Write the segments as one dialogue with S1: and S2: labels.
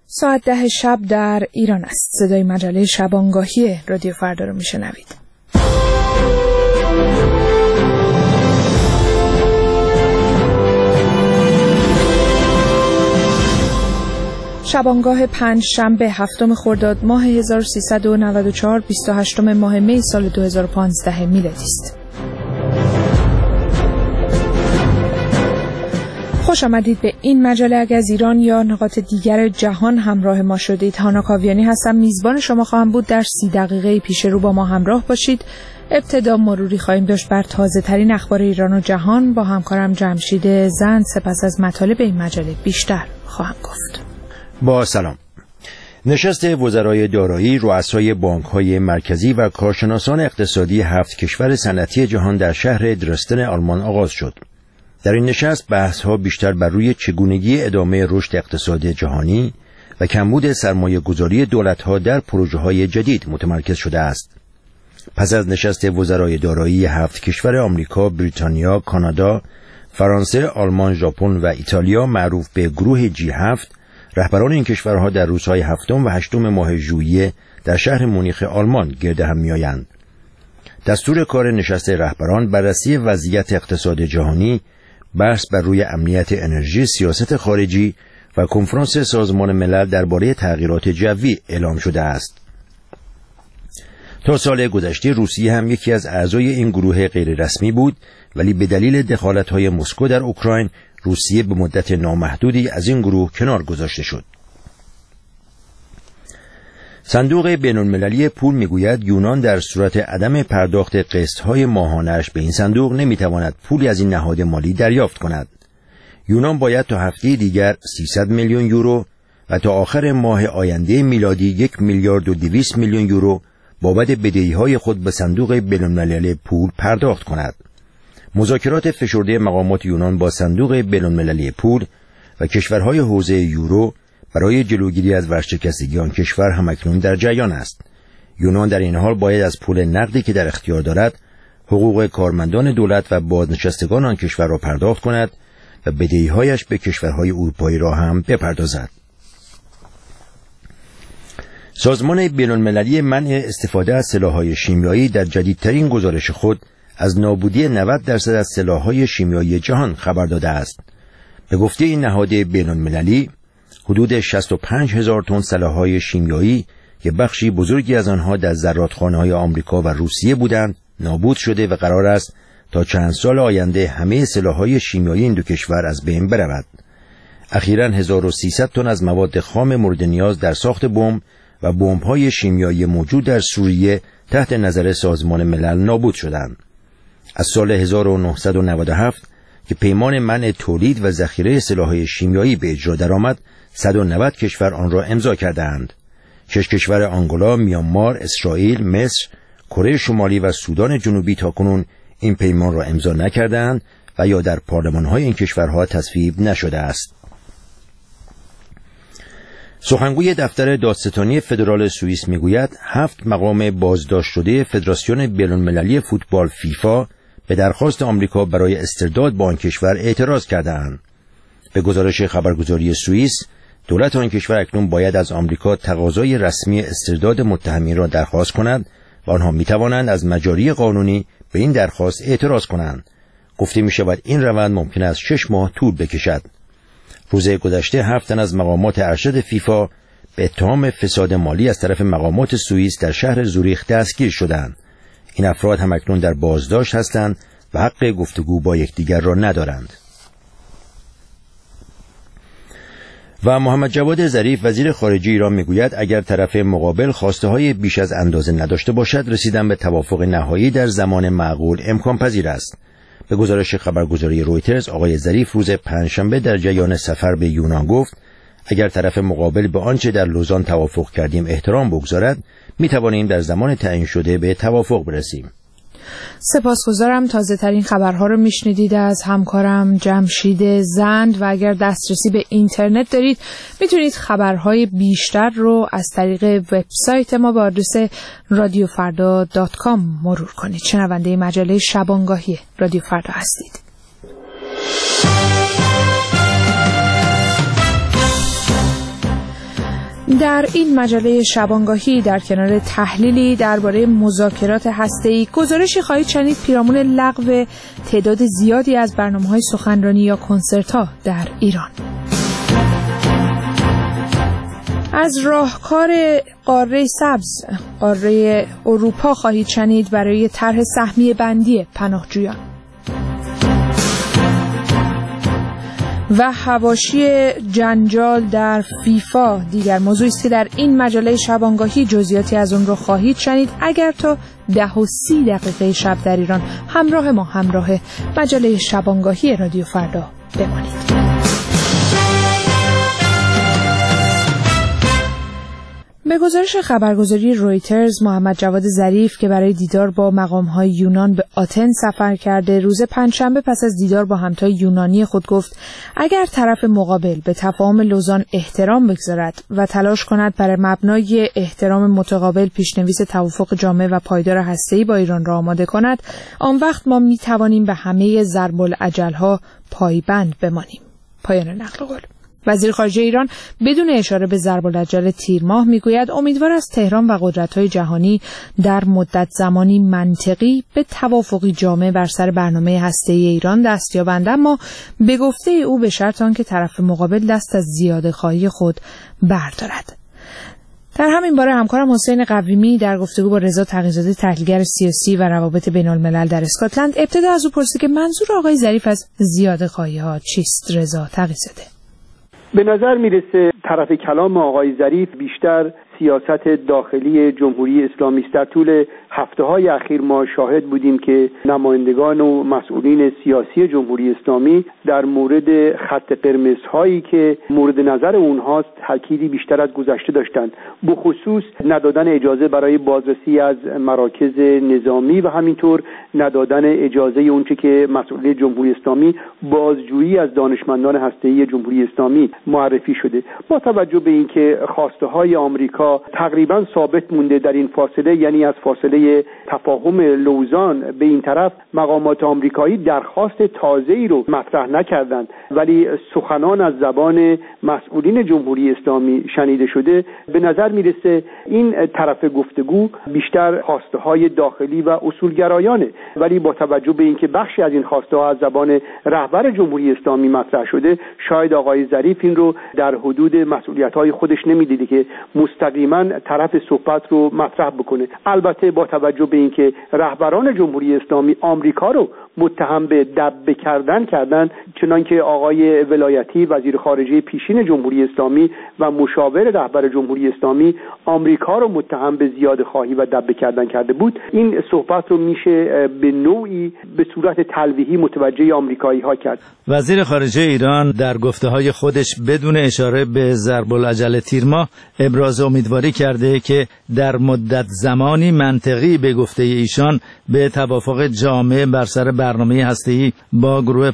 S1: ساعت 10 شب در ایران است. صدای مجله شبانگاهی رادیو فردا رو میشنوید. شبانگاه پنج شنبه هفتم خرداد ماه 1394 28 ماه می سال 2015 میلادی است. خوش آمدید به این مجله. اگر از ایران یا نقاط دیگر جهان همراه ما شدید، هانا کاویانی هستم، میزبان شما خواهم بود. در 30 دقیقه پیش رو با ما همراه باشید. ابتدا مروری خواهیم داشت بر تازه ترین اخبار ایران و جهان با همکارم جمشید زند. سپس از مطالب این مجله بیشتر خواهم گفت.
S2: با سلام. نشست وزرای دارایی، رؤسای بانک‌های مرکزی و کارشناسان اقتصادی 7 کشور صنعتی جهان در شهر درستن آلمان آغاز شد. در این نشست بحث‌ها بیشتر بر روی چگونگی ادامه رشد اقتصاد جهانی و کمبود سرمایه‌گذاری دولت‌ها در پروژه‌های جدید متمرکز شده است. پس از نشست وزرای دارایی 7 کشور آمریکا، بریتانیا، کانادا، فرانسه، آلمان، ژاپن و ایتالیا معروف به گروه G7، رهبران این کشورها در روزهای 7 و 8 ماه ژوئیه در شهر مونیخ آلمان گرد هم می‌آیند. دستور کار نشست رهبران بررسی وضعیت اقتصاد جهانی، بحث بر روی امنیت انرژی، سیاست خارجی و کنفرانس سازمان ملل درباره تغییرات جوی اعلام شده است. تا سال گذشته روسیه هم یکی از اعضای این گروه غیررسمی بود، ولی به دلیل دخالت‌های مسکو در اوکراین روسیه به مدت نامحدودی از این گروه کنار گذاشته شد. صندوق بین‌المللی پول میگوید یونان در صورت عدم پرداخت قسط‌های ماهانه‌اش به این صندوق نمیتواند پولی از این نهاد مالی دریافت کند. یونان باید تا هفته دیگر 300 میلیون یورو و تا آخر ماه آینده میلادی 1 میلیارد و 200 میلیون یورو بابت بدهی‌های خود به صندوق بین‌المللی پول پرداخت کند. مذاکرات فشرده مقامات یونان با صندوق بین‌المللی پول و کشورهای حوزه یورو برای جلوگیری از ورشکستگی آن کشور همکنون در جریان است. یونان در این حال باید از پول نقدی که در اختیار دارد حقوق کارمندان دولت و بازنشستگان آن کشور را پرداخت کند و بدهی‌هایش به کشورهای اروپایی را هم بپردازد. سازمان بین‌المللی منع استفاده از سلاح‌های شیمیایی در جدیدترین گزارش خود از نابودی 90% از سلاح‌های شیمیایی جهان خبر داده است. به گفته این نهاد بین‌المللی حدود 65,000 تن سلاح‌های شیمیایی که بخشی بزرگی از آنها در زرادخانه‌های آمریکا و روسیه بودند نابود شده و قرار است تا چند سال آینده همه سلاح‌های شیمیایی این دو کشور از بین برود. اخیراً 1300 تن از مواد خام مورد نیاز در ساخت بمب و بمب‌های شیمیایی موجود در سوریه تحت نظر سازمان ملل نابود شدند. از سال 1997 که پیمان منع تولید و ذخیره سلاح‌های شیمیایی به اجرا درآمد، 190 کشور آن را امضا کردند. 6 کشور آنگولا، میانمار، اسرائیل، مصر، کره شمالی و سودان جنوبی تاکنون این پیمان را امضا نکردند و یا در پارلمان‌های این کشورها تصویب نشده است. سخنگوی دفتر دادستانی فدرال سوئیس میگوید 7 مقام بازداشت شده فدراسیون بین‌المللی فوتبال فیفا به درخواست آمریکا برای استرداد با آن کشور اعتراض کردند. به گزارش خبرگزاری سوئیس، دولت آن کشور اکنون باید از آمریکا تقاضای رسمی استرداد متهمین را درخواست کند و آنها میتوانند از مجاری قانونی به این درخواست اعتراض کنند. گفته میشود این روند ممکن است 6 ماه طول بکشد. روز گذشته 7 تن از مقامات ارشد فیفا به اتهام فساد مالی از طرف مقامات سوئیس در شهر زوریخ دستگیر شدند. این افراد هم اکنون در بازداشت هستند و حق گفتگو با یکدیگر را ندارند. و محمد جواد ظریف وزیر خارجه ایران میگوید اگر طرف مقابل خواسته‌های بیش از اندازه نداشته باشد، رسیدن به توافق نهایی در زمان معقول امکان پذیر است. به گزارش خبرگزاری رویترز، آقای ظریف روز پنجشنبه در جریان سفر به یونان گفت اگر طرف مقابل به آنچه در لوزان توافق کردیم احترام بگذارد، می توانیم در زمان تعیین شده به توافق برسیم.
S1: سپاسگزارم. تازه ترین خبرها رو میشنیدید از همکارم جمشید زند و اگر دسترسی به اینترنت دارید میتونید خبرهای بیشتر رو از طریق وبسایت ما با آدرس radiofarda.com مرور کنید. شنونده مجله شبانگاهی رادیو فردا هستید. در این مجله شبانگاهی در کنار تحلیلی درباره مذاکرات هسته‌ای، گزارشی خواهید شنید پیرامون لغو تعداد زیادی از برنامه‌های سخنرانی یا کنسرت‌ها در ایران. از راهکار قاره سبز، قاره اروپا خواهید شنید برای طرح سهمیه بندی پناهجویان. و حواشی جنجال در فیفا دیگر موضوعی است که در این مجله شبانگاهی جزئیاتی از اون رو خواهید شنید. اگر تا 10:30 شب در ایران همراه ما، همراه مجله شبانگاهی رادیو فردا بمانید. به گزارش خبرگزاری رویترز، محمد جواد ظریف که برای دیدار با مقام‌های یونان به آتن سفر کرده، روز پنجشنبه پس از دیدار با همتای یونانی خود گفت اگر طرف مقابل به تفاهم لوزان احترام بگذارد و تلاش کند بر مبنای احترام متقابل پیشنویس توافق جامع و پایدار هسته‌ای با ایران را آماده کند، آن وقت ما می‌توانیم به همه ضرب‌الاجل‌ها پایبند بمانیم. پایان نقل قول. وزیر خارجه ایران بدون اشاره به ضرب‌الاجل تیر ماه میگوید امیدوار است تهران و قدرت‌های جهانی در مدت زمانی منطقی به توافقی جامع بر سر برنامه هسته‌ای ایران دست یابند، اما به گفته او به شرط آنکه طرف مقابل دست از زیاده‌خواهی خود بردارد. در همین باره همکارم حسین قویمی در گفتگو با رضا تقی‌زاده، تحلیلگر سیاسی و روابط بین‌الملل در اسکاتلند، ابتدا از او پرسید که منظور آقای ظریف از زیاده‌خواهی‌ها چیست. رضا تقی‌زاده:
S3: به نظر میرسه طرف کلام آقای ظریف بیشتر سیاست داخلی جمهوری اسلامی است. در طول هفته‌های اخیر ما شاهد بودیم که نمایندگان و مسئولین سیاسی جمهوری اسلامی در مورد خط قرمزهایی که مورد نظر اونهاست تاکیدی بیشتر از گذشته داشتند، بخصوص ندادن اجازه برای بازرسی از مراکز نظامی و همینطور ندادن اجازه اونچه که مسئولین جمهوری اسلامی بازجویی از دانشمندان هسته‌ای جمهوری اسلامی معرفی شده. با توجه به اینکه خواسته‌های آمریکا تقریبا ثابت مونده در این فاصله، یعنی از فاصله تفاهم لوزان به این طرف مقامات آمریکایی درخواست تازه‌ای رو مطرح نکردند، ولی سخنان از زبان مسئولین جمهوری اسلامی شنیده شده. به نظر میرسه این طرف گفتگو بیشتر خواسته‌های داخلی و اصولگرایانه، ولی با توجه به اینکه بخشی از این خواسته‌ها از زبان رهبر جمهوری اسلامی مطرح شده، شاید آقای ظریف این رو در حدود مسئولیت‌های خودش نمی‌دیده که مستقیما طرف صحبت رو مطرح بکنه. البته با توجه به اینکه رهبران جمهوری اسلامی آمریکا رو متهم به دبه کردن، چنانکه آقای ولایتی وزیر خارجه پیشین جمهوری اسلامی و مشاور رهبر جمهوری اسلامی آمریکا رو متهم به زیاده‌خواهی و دبه کردن کرده بود، این صحبت رو میشه به نوعی به صورت تلویحی متوجه آمریکایی‌ها کرد.
S4: وزیر خارجه ایران در گفته‌های خودش بدون اشاره به ضرب‌الاجل تیر ماه ابراز امیدواری کرده که در مدت زمانی منطقی به گفته ایشان به توافق جامع بر سر برنامه هسته‌ای با گروه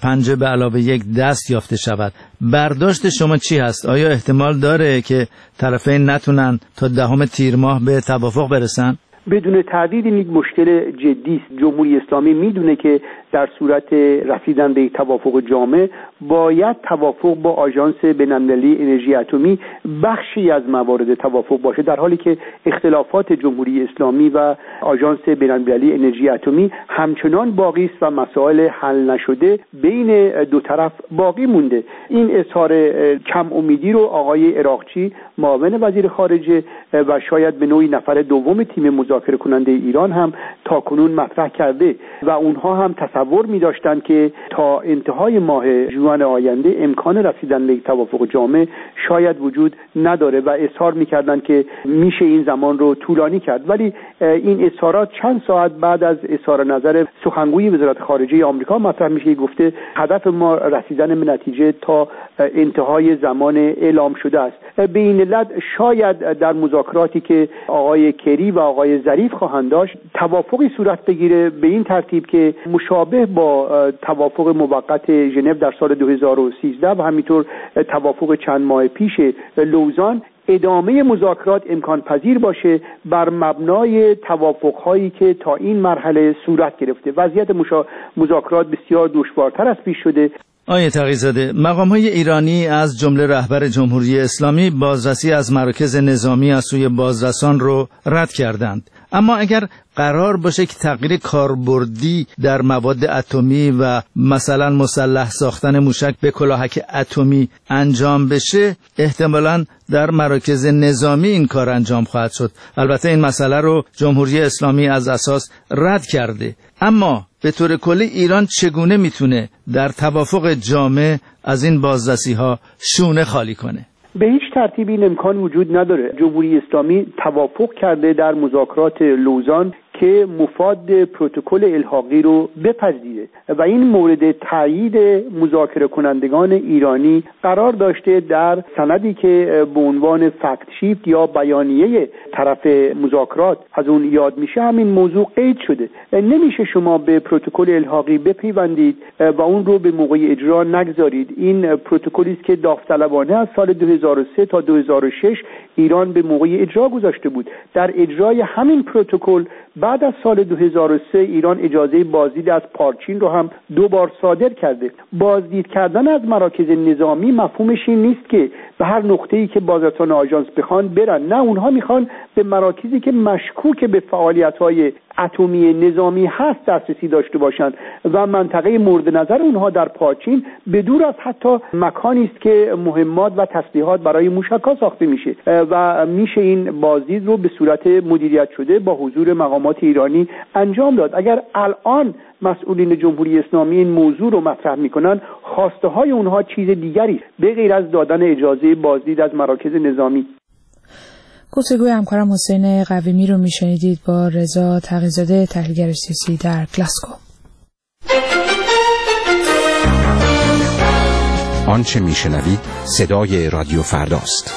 S4: 5+1 دست یافته شود. برداشت شما چی هست؟ آیا احتمال داره که طرفین نتونن تا 10 تیر ماه به توافق برسن؟
S3: بدون تردید این یک مشکل جدی است. جمهوری اسلامی میدونه که در صورت رسیدن به توافق جامع باید توافق با آژانس بین‌المللی انرژی اتمی بخشی از موارد توافق باشه، در حالی که اختلافات جمهوری اسلامی و آژانس بین‌المللی انرژی اتمی همچنان باقی است و مسائل حل نشده بین دو طرف باقی مونده. این اظهار کم امیدی رو آقای عراقچی معاون وزیر خارجه و شاید به نوعی نفر دوم تیم مذاکره کننده ایران هم تاکنون مطرح کرده و اونها هم تصور می داشتن که تا انتهای ماه ژوئن آینده امکان رسیدن به توافق جامع شاید وجود نداره و اظهار می کردن که میشه این زمان رو طولانی کرد. ولی این اظهارات چند ساعت بعد از اظهار نظر سخنگوی وزارت خارجه آمریکا مطرح میشه، گفته هدف ما رسیدن به نتیجه تا انتهای زمان اعلام شده است. به این علت شاید در مذاکراتی که آقای کری و آقای ظریف خواهند داشت توافقی صورت بگیره به این ترتیب که مشابه با توافق موقت ژنو در سال 2013 و همینطور توافق چند ماه پیش لوزان ادامه مذاکرات امکان پذیر باشه بر مبنای توافق‌هایی که تا این مرحله صورت گرفته. وضعیت مذاکرات بسیار دشوارتر از پیش شده.
S4: آیه تقی‌زاده، مقام‌های ایرانی از جمله رهبر جمهوری اسلامی بازرسی از مراکز نظامی از سوی بازرسان رو رد کردند. اما اگر قرار باشه که تغییر کاربردی در مواد اتمی و مثلا مسلح ساختن موشک به کلاهک اتمی انجام بشه، احتمالاً در مراکز نظامی این کار انجام خواهد شد. البته این مسئله رو جمهوری اسلامی از اساس رد کرده. اما به طور کلی ایران چگونه میتونه در توافق جامع از این بازرسی‌ها شونه خالی کنه؟
S3: به هیچ ترتیب این امکان وجود نداره. جمهوری اسلامی توافق کرده در مذاکرات لوزان که مفاد پروتکل الحاقی رو بپذیره و این مورد تایید مذاکره کنندگان ایرانی قرار داشته در سندی که به عنوان فکت شیفت یا بیانیه طرف مذاکرات از اون یاد میشه همین موضوع قید شده. نمیشه شما به پروتکل الحاقی بپیوندید و اون رو به موقع اجرا نگذارید. این پروتکلی است که داوطلبانه از سال 2003 تا 2006 ایران به موقع اجرا گذاشته بود. در اجرای همین پروتکل بعد از سال 2003 ایران اجازه بازدید از پارچین رو هم 2 بار صادر کرده. بازدید کردن از مراکز نظامی مفهومش این نیست که به هر نقطه‌ای که بازرسان آژانس بخوان برن. نه، اونها میخوان به مراکزی که مشکوک به فعالیت‌های اتمی نظامی هست دسترسی داشته باشند و منطقه مورد نظر اونها در پارچین بدور از حتی مکانی است که مهمات و تسلیحات برای موشک‌ها ساخته میشه و میشه این بازدید رو به صورت مدیریت شده با حضور مقامات ایرانی انجام داد. اگر الان مسئولین جمهوری اسلامی این موضوع رو مطرح میکنن، خواسته های اونها چیز دیگری به غیر از دادن اجازه بازدید از مراکز نظامی.
S1: گفتگوی همکارم حسین قویمی رو میشنیدید با رضا تقی‌زاده، تحلیلگر سیاسی در گلاسگو.
S5: آنچه میشنوید صدای رادیو فرداست.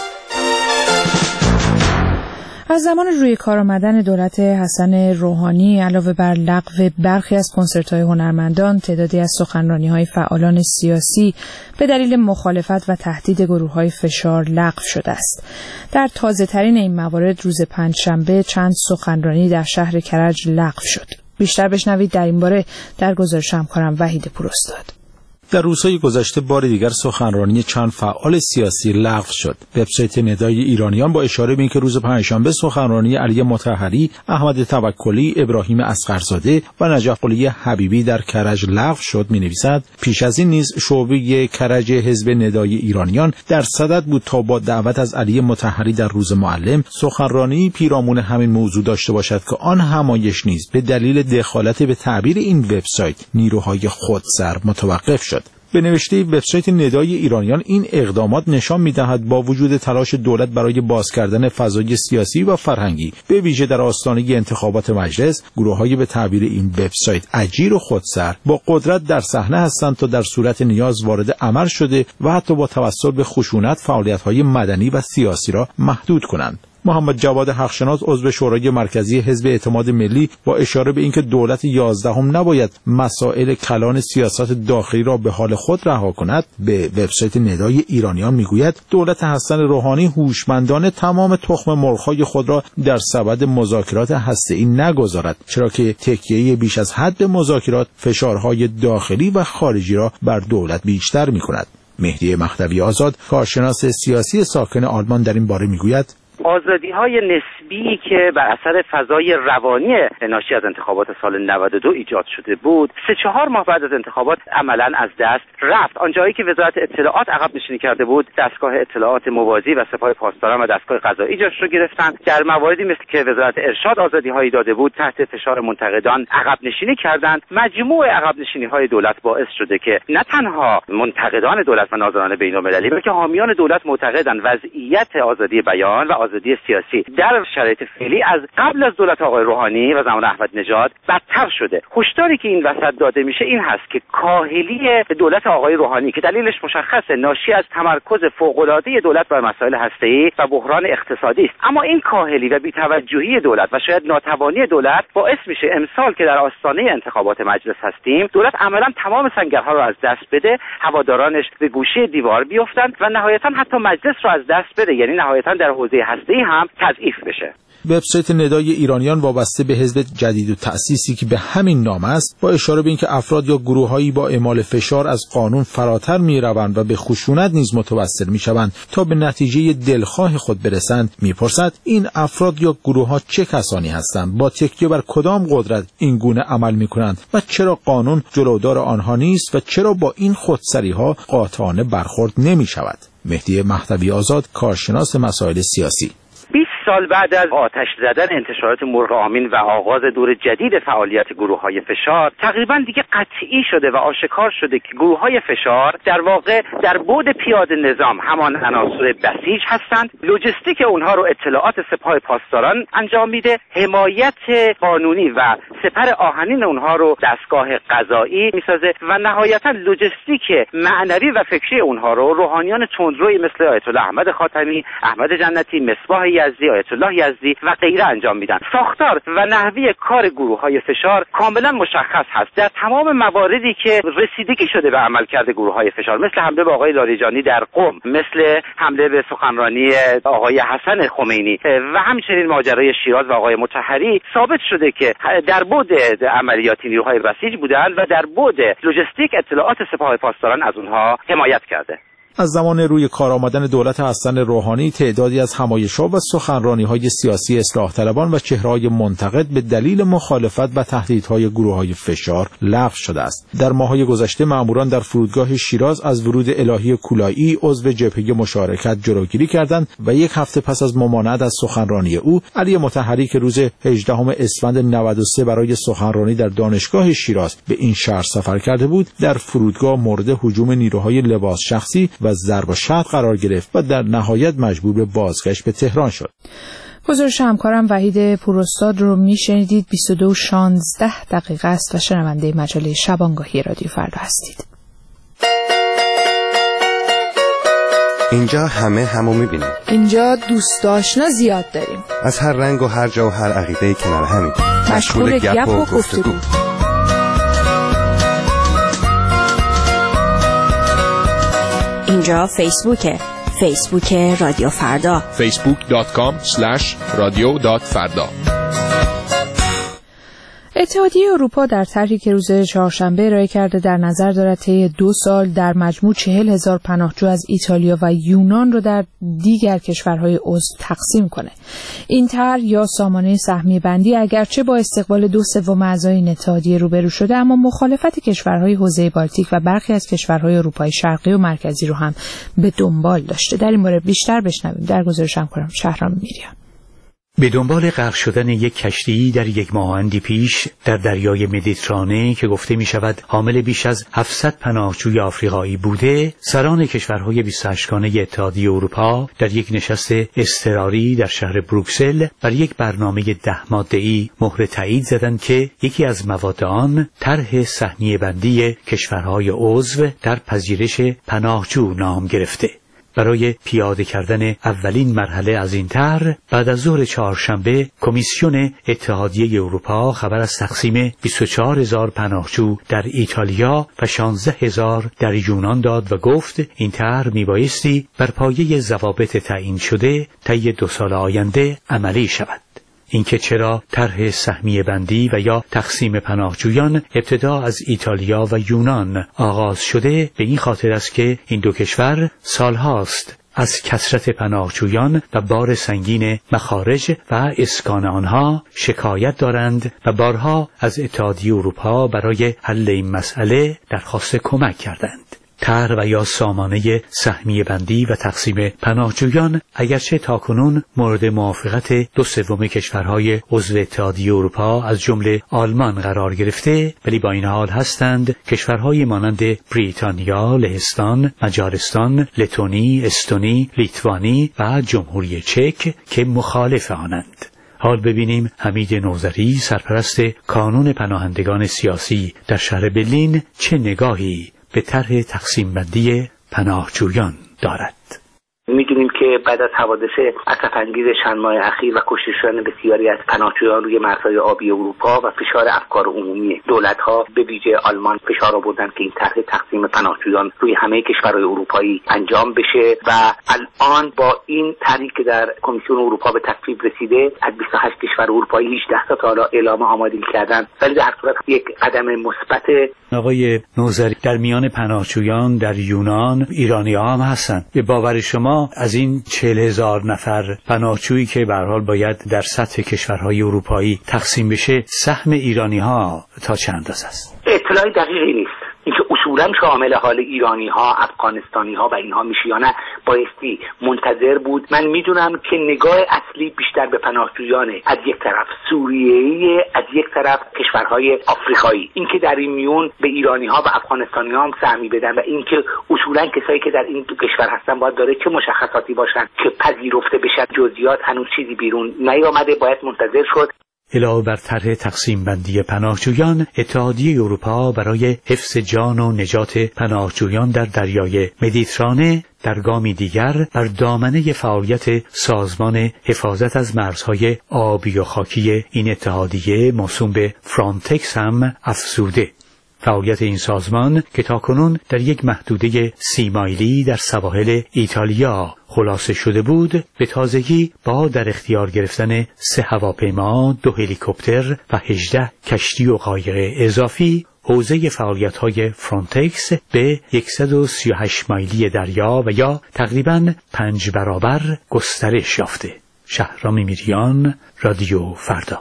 S1: از زمان روی کار آمدن دولت حسن روحانی علاوه بر لغو برخی از کنسرت‌های هنرمندان، تعدادی از سخنرانی‌های فعالان سیاسی به دلیل مخالفت و تهدید گروه‌های فشار لغو شده است. در تازه‌ترین این موارد روز پنجشنبه چند سخنرانی در شهر کرج لغو شد. بیشتر بشنوید در این باره در گزارش همکارم وحید پوراستاد.
S6: در روزهای گذشته بار دیگر سخنرانی چند فعال سیاسی لغو شد. وبسایت ندای ایرانیان با اشاره به اینکه روز پنجشنبه سخنرانی علی مطهری، احمد توکلی، ابراهیم اصغرزاده و نجف قلی حبیبی در کرج لغو شد می‌نویسد پیش از این نیز شعبه کرج حزب ندای ایرانیان در صدد بود تا با دعوت از علی مطهری در روز معلم سخنرانی پیرامون همین موضوع داشته باشد که آن همایش نیز به دلیل دخالت به تعبیر این وبسایت نیروهای خودسر متوقف شد. به نوشته وبسایت ندای ایرانیان این اقدامات نشان می‌دهد با وجود تلاش دولت برای باز کردن فضای سیاسی و فرهنگی به ویژه در آستانه انتخابات مجلس، گروه‌های به تعبیر این وبسایت اجیر و خودسر با قدرت در صحنه هستند تا در صورت نیاز وارد عمل شده و حتی با توسل به خشونت فعالیت‌های مدنی و سیاسی را محدود کنند. محمد جواد حقشناس عضو شورای مرکزی حزب اعتماد ملی با اشاره به اینکه دولت 11 نباید مسائل کلان سیاست داخلی را به حال خود رها کند، به وبسایت ندای ایرانیان میگوید دولت حسن روحانی هوشمندانه تمام تخم مرغ‌های خود را در سبد مذاکرات هسته‌ای نگذارد، چرا که تکیه بیش از حد مذاکرات فشارهای داخلی و خارجی را بر دولت بیشتر می‌کند. مهدی مهدوی آزاد، کارشناس سیاسی ساکن آلمان، در این باره میگوید
S7: آزادی‌های نسبی که بر اثر فضای روانی ناشی از انتخابات سال 92 ایجاد شده بود 3-4 ماه بعد از انتخابات عملاً از دست رفت. آنجایی که وزارت اطلاعات عقب نشینی کرده بود، دستگاه اطلاعات موازی و سپاه پاسداران و دستگاه قضایی جاش رو گرفتن. در مواردی مثل که وزارت ارشاد آزادی‌هایی داده بود تحت فشار منتقدان عقب نشینی کردند. مجموع عقب نشینی‌های دولت باعث شده که نه تنها منتقدان دولت و ناظران بین‌المللی بلکه حامیان دولت معتقدند وضعیت آزادی بیان و آزادی سیاسی در شرایط فعلی از قبل از دولت آقای روحانی و زمان احمد نژاد بدتر شده. هشداری که این وسط داده میشه این هست که کاهلی دولت آقای روحانی که دلیلش مشخصه ناشی از تمرکز فوق‌العاده دولت بر مسائل هسته‌ای و بحران اقتصادی است، اما این کاهلی و بی‌توجهی دولت و شاید ناتوانی دولت باعث میشه امسال که در آستانه انتخابات مجلس هستیم دولت عملاً تمام سنگرها رو از دست بده، هوادارانش به گوشه دیوار بیفتند و نهایتاً حتی مجلس رو از دست بده. یعنی نهایتاً در حوزه هسته‌ای هم تضعیف بشه.
S6: وبسایت ندای ایرانیان وابسته به حزب جدید و تأسیسی که به همین نام است، با اشاره به اینکه افراد یا گروه‌هایی با اعمال فشار از قانون فراتر می‌روند و به خشونت نیز متوسل می‌شوند تا به نتیجه دلخواه خود برسند، می‌پرسد این افراد یا گروه‌ها چه کسانی هستند، با تکیه بر کدام قدرت این گونه عمل می‌کنند و چرا قانون جلودار آنها نیست و چرا با این خودسری‌ها قاطعانه برخورد نمی‌شود. مهدی مهدوی آزاد، کارشناس مسائل سیاسی.
S7: 20 سال بعد از آتش زدن انتشارات مرغ آمین و آغاز دور جدید فعالیت گروه‌های فشار، تقریبا دیگه قطعی شده و آشکار شده که گروه‌های فشار در واقع در بعد پیاده نظام همان عناصر بسیج هستند. لوجستیک اونها رو اطلاعات سپاه پاسداران انجام میده، حمایت قانونی و سپر آهنین اونها رو دستگاه قضایی میسازه و نهایتا لوجستیک معنوی و فکری اونها رو روحانیان تندروی مثل آیت الله احمد خاتمی، احمد جنتی، مصباح یزدی، آیت الله یزدی و غیره انجام میدن. ساختار و نحوه کار گروه‌های فشار کاملا مشخص هست. در تمام مواردی که رسیدگی شده به عملکرد گروه‌های فشار، مثل حمله به آقای لاریجانی در قم، مثل حمله به سخنرانی آقای حسن خمینی و همچنین ماجرای شیراز و آقای مطهری، ثابت شده که در بعد عملیاتی نیروهای بسیج بودند و در بعد لوجستیک اطلاعات سپاه پاسداران از اونها حمایت کرده.
S6: از زمان روی کار آمدن دولت حسن روحانی، تعدادی از همایش‌ها و سخنرانی‌های سیاسی اصلاح طلبان و چهره‌های منتقد به دلیل مخالفت و تهدیدهای گروه‌های فشار لغو شده است. در ماه‌های گذشته مأموران در فرودگاه شیراز از ورود الهی کولایی، عضو جبهه مشارکت، جلوگیری کردند و یک هفته پس از ممانعت از سخنرانی او، علی مطهری که روز 18 اسفند 93 برای سخنرانی در دانشگاه شیراز به این شهر سفر کرده بود، در فرودگاه مورد هجوم نیروهای لباس شخصی و ضرب و شتم قرار گرفت و در نهایت مجبور به بازگشت به تهران شد.
S1: گزارش همکارم وحید پوراستاد رو میشنیدید. 22:16 است و شنونده مجله شبانگاهی رادیو فردا هستید.
S8: اینجا همو میبینیم.
S1: اینجا دوست آشنا زیاد داریم.
S8: از هر رنگ و هر جا و هر عقیده کنار همین.
S1: مشغول گپ و گفتگو.
S9: اینجا فیسبوک رادیو فردا.
S5: facebook.com/radio.farda.
S1: اتحادیه اروپا در طرحی که روز چهارشنبه ارائه کرده در نظر دارد طی 2 سال در مجموع 40,000 پناهجو از ایتالیا و یونان را در دیگر کشورهای عضو تقسیم کنه. این طرح یا سامانه سهمیه بندی اگرچه با استقبال 2/3 اعضای این اتحادیه روبرو شده، اما مخالفت کشورهای حوزه بالتیک و برخی از کشورهای اروپای شرقی و مرکزی رو هم به دنبال داشته. در این مورد بیشتر بشنویم در گزارش همکارم شهرام میریان.
S10: به دنبال غرق شدن یک کشتی در یک ماه‌اندی پیش در دریای مدیترانه که گفته می شود حامل بیش از 700 پناهجوی آفریقایی بوده، سران کشورهای 28 گانه اتحادیه اروپا در یک نشست اضطراری در شهر بروکسل بر یک برنامه 10 ماده‌ای مهر تایید زدند که یکی از مواد آن طرح سهمیه بندی کشورهای عضو در پذیرش پناهجو نام گرفته. برای پیاده کردن اولین مرحله از این طرح، بعد از ظهر چهارشنبه کمیسیون اتحادیه اروپا خبر از تقسیم 24,000 پناهجو در ایتالیا و 16,000 در یونان داد و گفت این طرح میبایستی بر پایه ضوابط تعیین شده طی 2 سال آینده عملی شود. اینکه چرا طرح سهمیه بندی و یا تقسیم پناهجویان ابتدا از ایتالیا و یونان آغاز شده، به این خاطر است که این 2 کشور سالهاست از کثرت پناهجویان و بار سنگین مخارج و اسکان آنها شکایت دارند و بارها از اتحادیه اروپا برای حل این مسئله درخواست کمک کردند. طرح و یا سامانه سهمیه بندی و تقسیم پناهجویان اگرچه تاکنون مورد موافقت 2/3 کشورهای عضو اتحادیه اروپا از جمله آلمان قرار گرفته، ولی با این حال هستند کشورهای مانند بریتانیا، لهستان، مجارستان، لتونی، استونی، لیتوانی و جمهوری چک که مخالف آنند. حال ببینیم حمید نوذری، سرپرست کانون پناهندگان سیاسی در شهر برلین، چه نگاهی به طرح تقسیم بندی پناهجویان دارد.
S7: میدونیم که بعد از حوادث اسف‌انگیز چند ماه اخیر و کشته شدن بسیاری از پناهجویان روی مرزهای آبی اروپا و فشار افکار عمومی دولت‌ها به ویژه آلمان فشار آوردن که این طرح تقسیم پناهجویان روی همه کشورهای اروپایی انجام بشه و الان با این طرحی که در کمیسیون اروپا به تصویب رسیده از 28 کشور اروپایی 18 تا حالا اعلام آمادگی کردن، ولی در صورت یک قدم مثبت.
S10: آقای نوذری، در میان پناهجویان در یونان ایرانی‌ها هم هستن. به باور شما از این 40,000 نفر پناهجویی که به هر حال باید در سطح کشورهای اروپایی تقسیم بشه، سهم ایرانی‌ها تا چند اندازه است؟
S7: اطلاعی دقیقی نیست. اینکه اصولا شامل حال ایرانی‌ها، افغانستانی‌ها و اینها میشه یا نه بایستی منتظر بود. من میدونم که نگاه اصلی بیشتر به پناهجویان از یک طرف سوریه‌ای، از یک طرف کشورهای آفریقایی، اینکه در این میون به ایرانی‌ها و افغانستانی‌ها هم سهمی بدن و اینکه اصولا کسایی که در این دو کشور هستن باید داره چه مشخصاتی باشن که پذیرفته بشن. جزئیات هنوز چیزی بیرون نیامده، باید منتظر شد.
S10: علاوه بر طرح تقسیم بندی پناهجویان، اتحادیه اروپا برای حفظ جان و نجات پناهجویان در دریای مدیترانه در گامی دیگر بر دامنه فعالیت سازمان حفاظت از مرزهای آبی و خاکی این اتحادیه موسوم به فرانتکس هم افزوده. فعالیت این سازمان که تاکنون در یک محدوده 30 مایلی در سواحل ایتالیا خلاصه شده بود، به تازگی با در اختیار گرفتن 3 هواپیما، 2 هلیکوپتر و 18 کشتی و قایق اضافی، حوزه فعالیت‌های فرانتکس به 138 مایلی دریا و یا تقریباً 5 برابر گسترش یافته. شهرام میریان، رادیو فردا.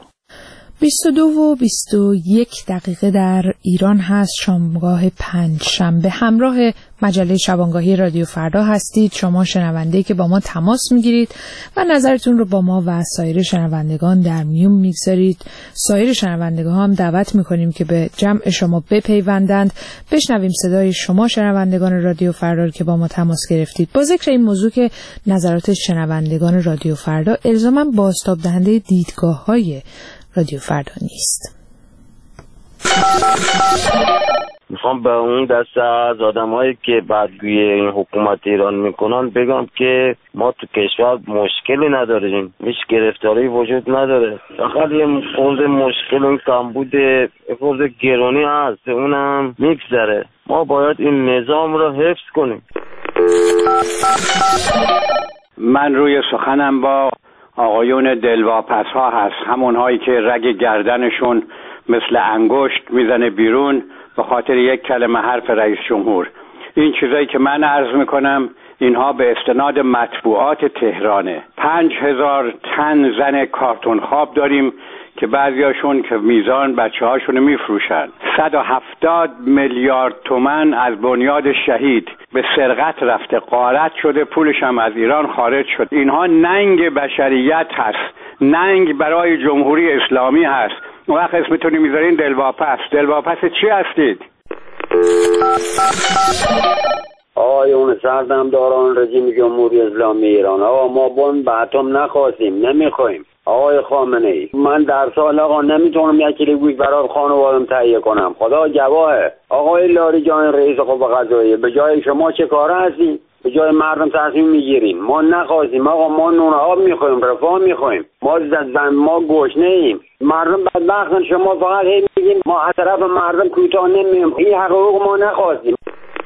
S1: 22:21 در ایران هست، شامگاه 5 شنبه. همراه مجله شبانگاهی رادیو فردا هستید. شما شنونده‌ای که با ما تماس میگیرید و نظرتون رو با ما و سایر شنوندگان در میون میگذارید. سایر شنوندگان هم دعوت میکنیم که به جمع شما بپیوندند. بشنویم صدای شما شنوندگان رادیو فردا که با ما تماس گرفتید. با ذکر این موضوع که نظرات شنوندگان رادیو فردا الزاما بازتاب دهنده دیدگاه‌های رادیو فردا نیست.
S11: میخوام به اون دسته از آدمایی که بدگویی این حکومت ایران میکنن بگم که ما تو کشور مشکلی نداریم، هیچ گرفتاری وجود نداره. فقط یه خورده مشکل این کمبود، یه خورده گرانی هست، اونم میگذره. ما باید این نظام رو حفظ کنیم.
S12: من روی سخنم با آقایون دلواپس ها هست، همون هایی که رگ گردنشون مثل انگشت میزنه بیرون به خاطر یک کلمه حرف رئیس جمهور. این چیزایی که من عرض میکنم اینها به استناد مطبوعات تهرانه. 5,000 تن زن کارتون خواب داریم که بعضیاشون که میزان بچه هاشون میفروشن. 170 میلیارد تومان از بنیاد شهید به سرقت رفته، غارت شده، پولش هم از ایران خارج شد. اینها ننگ بشریت هست، ننگ برای جمهوری اسلامی هست. اون وقت اسمتونی میذارین دلواپس. دلواپس چی هستید؟
S13: آقایون سردمداران رژیم جمهوری اسلامی ایران، آقا ما بمب اتم نخواستیم، نمیخوایم. آقای خامنه ای، من در سال آقا نمیتونم 1 کیلو گوشت برای خانوادم تهیه کنم، خدا گواهه. آقای لاریجان رئیس قوه قضاییه، به جای شما چه کاره هستیم؟ به جای مردم تصمیم میگیریم. ما نخواستیم آقا، ما نون آب میخوایم، رفاه میخوایم، ما گشنه ایم. مردم بدبختن، شما فقط هی میگیم ما از طرف مردم کوتاه نمیایم. این حقوق ما نخواستیم.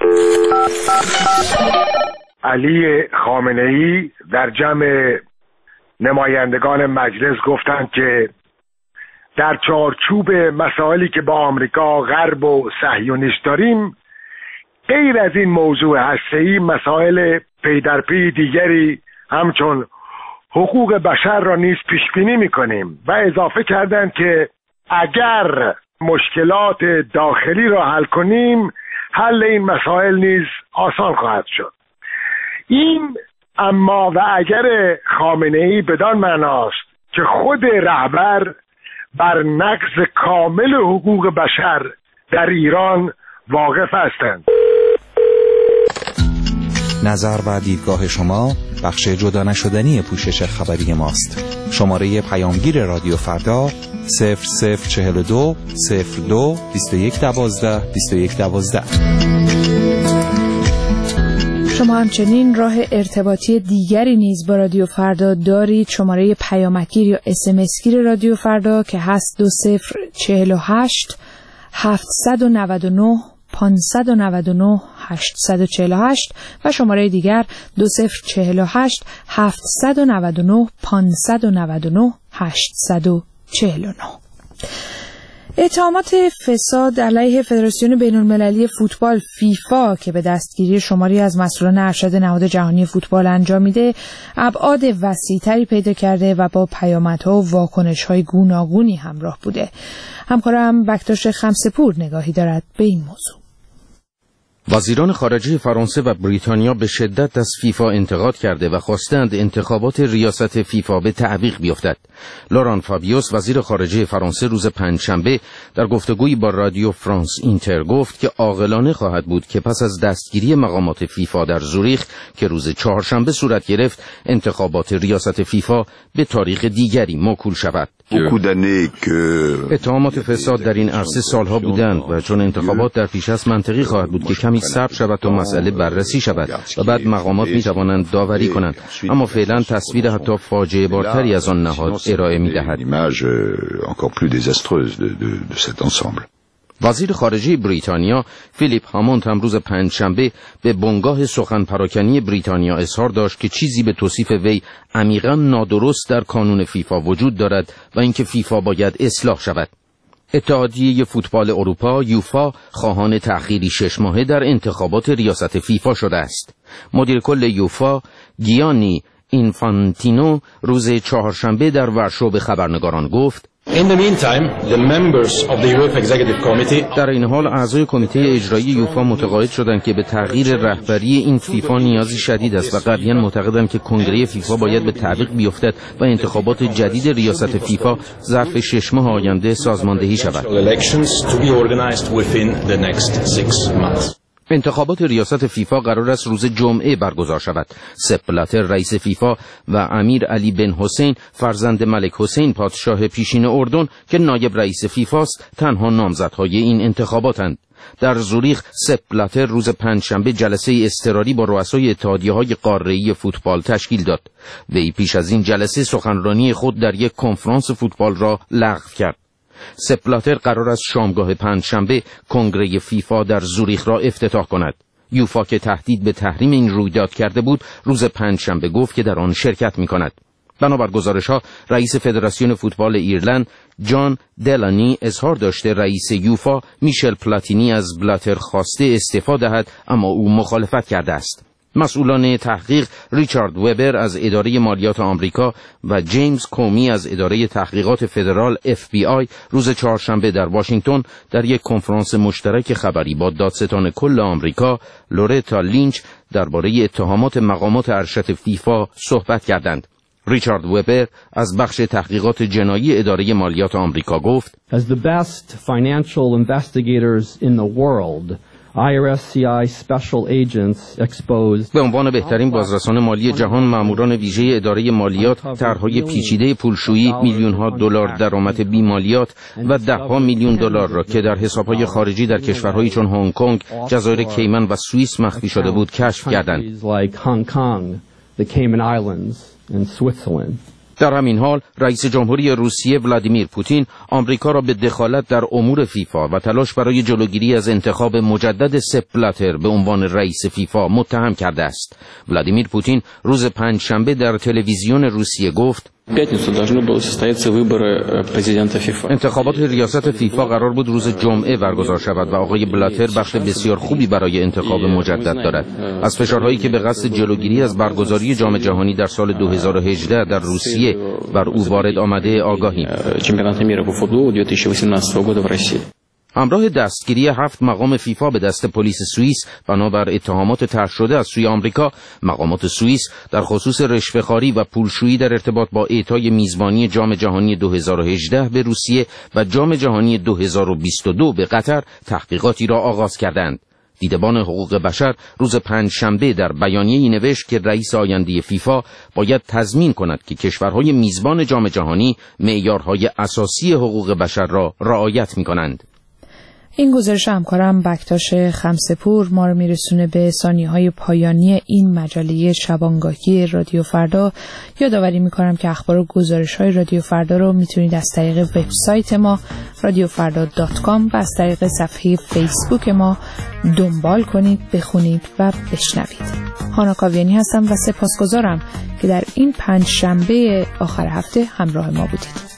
S14: علی خامنه ای در جمع نمایندگان مجلس گفتند که در چارچوب مسائلی که با آمریکا، غرب و صهیونیست داریم، غیر از این موضوع هسته‌ای مسائل پی در پی دیگری همچون حقوق بشر را نیز پیش بینی می‌کنیم و اضافه کردند که اگر مشکلات داخلی را حل کنیم حل این مسائل نیز آسان خواهد شد. این اما و اگر خامنه‌ای بدان معناست که خود رهبر بر نقض کامل حقوق بشر در ایران واقف هستند.
S5: نظر و دیدگاه شما بخش جدا نشدنی پوشش خبری ماست. شماره پیامگیر رادیو فردا 0042 02 2112 2112.
S1: شما همچنین راه ارتباطی دیگری نیز با رادیو فردا دارید. شماره پیامکگیر یا SMS گیر رادیو فردا که هست 2048 799 599 848 و شماره دیگر 2048 799 599 849. اتهامات فساد علیه فدراسیون بین‌المللی فوتبال فیفا که به دستگیری شماری از مسئولان ارشد نهاد جهانی فوتبال انجام میده ابعاد وسیع‌تری پیدا کرده و با پیامدها و واکنش‌های گوناگونی همراه بوده. همکارم بکتاش خمسه‌پور نگاهی دارد به این موضوع.
S15: وزیران خارجه فرانسه و بریتانیا به شدت از فیفا انتقاد کرده و خواستند انتخابات ریاست فیفا به تعویق بیفتد. لوران فابیوس وزیر خارجه فرانسه روز پنجشنبه در گفتگویی با رادیو فرانس اینتر گفت که عاقلانه خواهد بود که پس از دستگیری مقامات فیفا در زوریخ که روز چهارشنبه صورت گرفت انتخابات ریاست فیفا به تاریخ دیگری موکول شود. اتهامات فساد در این عرصه سالها بودند و چون انتخابات در پیش است منطقی خواهد بود که کمی صبر شود تا مسئله بررسی شود و بعد مقامات می توانند داوری کنند، اما فعلا تصویر حتی فاجعه بارتری از آن نهاد ارائه می دهد. وزیر خارجه بریتانیا فیلیپ هاموند هم روز پنجشنبه به بنگاه سخن پراکنی بریتانیا اظهار داشت که چیزی به توصیف وی عمیقاً نادرست در کانون فیفا وجود دارد و اینکه فیفا باید اصلاح شود. اتحادیه فوتبال اروپا یوفا خواهان تأخیری 6 ماهه در انتخابات ریاست فیفا شده است. مدیر کل یوفا گیانی اینفانتینو روز چهارشنبه در ورشو به خبرنگاران گفت در این حال اعضای کمیته اجرایی یوفا متقاعد شدند که به تغییر رهبری این فیفا نیازی شدید است و قطعاً معتقدند که کنگره فیفا باید به تعویق بیفتد و انتخابات جدید ریاست فیفا ظرف 6 ماه آینده سازماندهی شود. انتخابات ریاست فیفا قرار است روز جمعه برگزار شود. سپ بلاتر رئیس فیفا و امیر علی بن حسین فرزند ملک حسین پادشاه پیشین اردن که نایب رئیس فیفا است تنها نامزدهای این انتخاباتند. در زوریخ سپ بلاتر روز پنجشنبه جلسه اضطراری با رؤسای اتحادیه‌های قاره‌ای فوتبال تشکیل داد. وی پیش از این جلسه سخنرانی خود در یک کنفرانس فوتبال را لغو کرد. سپ بلاتر قرار است شامگاه پنجشنبه کنگره فیفا در زوریخ را افتتاح کند. یوفا که تهدید به تحریم این رویداد کرده بود روز پنجشنبه گفت که در آن شرکت می‌کند. بنابر گزارش‌ها رئیس فدراسیون فوتبال ایرلند جان دلانی اظهار داشته رئیس یوفا میشل پلاتینی از بلاتر خواسته استعفا دهد اما او مخالفت کرده است. مسئولان تحقیق ریچارد وبر از اداره مالیات آمریکا و جیمز کومی از اداره تحقیقات فدرال FBI روز چهارشنبه در واشنگتن در یک کنفرانس مشترک خبری با دادستان کل آمریکا لورتا لینچ درباره اتهامات مقامات ارشد فیفا صحبت کردند. ریچارد وبر از بخش تحقیقات جنایی اداره مالیات آمریکا گفت
S16: As the best financial investigators in the world, IRSCI special agents exposed
S15: به عنوان بهترین بازرسان مالی جهان ماموران ویژه اداره مالیات طرح‌های پیچیده پولشویی میلیون‌ها دلار درآمد بیمالیات و ده‌ها میلیون دلار را که در حساب‌های خارجی در کشورهایی چون هنگ کنگ، جزایر کیمن و سوئیس مخفی شده بود کشف کردند. در همین حال رئیس جمهوری روسیه ولادیمیر پوتین آمریکا را به دخالت در امور فیفا و تلاش برای جلوگیری از انتخاب مجدد سپ بلاتر به عنوان رئیس فیفا متهم کرده است. ولادیمیر پوتین روز پنجشنبه در تلویزیون روسیه گفت انتخابات ریاست فیفا قرار بود روز جمعه برگزار شود و آقای بلاتر بخش بسیار خوبی برای انتخاب مجدد دارد. از فشارهایی که به قصد جلوگیری از برگزاری جام جهانی در سال 2018 در روسیه بر او وارد آمده آگاهیم. همراه دستگیری 7 مقام فیفا به دست پلیس سوئیس بنابر اتهامات طرح شده از سوی آمریکا، مقامات سوئیس در خصوص رشوه‌خواری و پولشویی در ارتباط با اعطای میزبانی جام جهانی 2018 به روسیه و جام جهانی 2022 به قطر تحقیقاتی را آغاز کردند. دیدبان حقوق بشر روز پنجشنبه در بیانیه‌ای نوشت که رئیس آینده فیفا باید تضمین کند که کشورهای میزبان جام جهانی معیارهای اساسی حقوق بشر را رعایت می‌کنند.
S1: این گزارش همکارم بکتاش خمسپور ما رو میرسونه به ثانیه‌های پایانی این مجله شبانگاهی رادیو فردا. یادآوری میکنم که اخبار و گزارش‌های رادیو فردا رو میتونید از طریق وبسایت ما radiofarda.com و از طریق صفحه فیسبوک ما دنبال کنید، بخونید و بشنوید. هانا کاویانی هستم و سپاسگزارم که در این 5 شنبه آخر هفته همراه ما بودید.